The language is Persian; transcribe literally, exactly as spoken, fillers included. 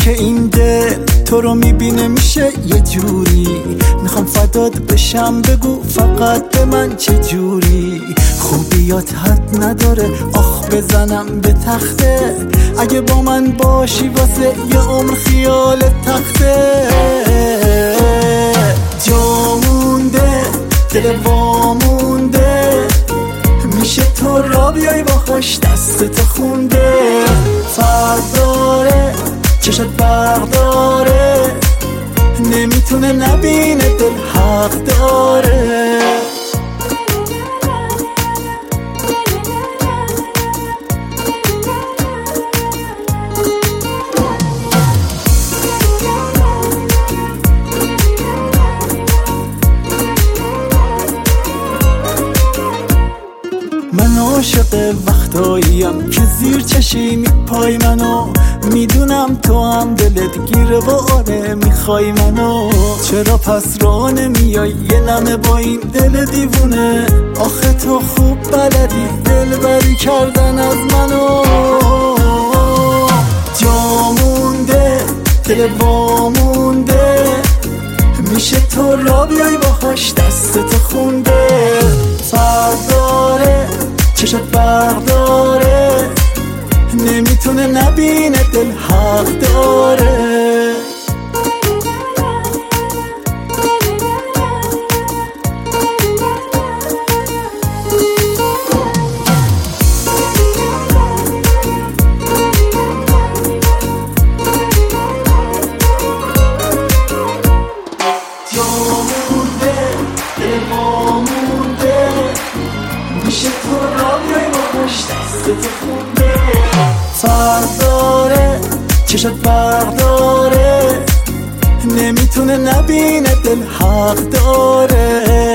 که این دل تو رو میبینه میشه یه جوری. میخوام فدات بشم بگو فقط به من چه جوری. خوبیات حد نداره آخ بزنم به تخته. اگه با من باشی واسه یه عمر خیال تخته. جا مونده دل وامونده، میشه تو را بیای باهاش دستت خونده. فرق داره چشت برق داره، نمیتونه نبینه دل حق داره. من عاشق وقتاییم که زیر چشی میپای منو. میدونم تو هم دلت گیره و آره میخوای منو. چرا پس راه نمیای یه لمه با این دل دیوونه؟ آخه تو خوب بلدی دل بری کردن از منو. جا مونده دل وامونده، میشه تو را بیای باهاش دستت خونده. فرق داره چشت برق داره، نمیتونه نبینه دل حق داره. میشه تو را بیای باهاش دستت خونده. فرق داره چشت برق داره، نمیتونه نبینه دل حق داره.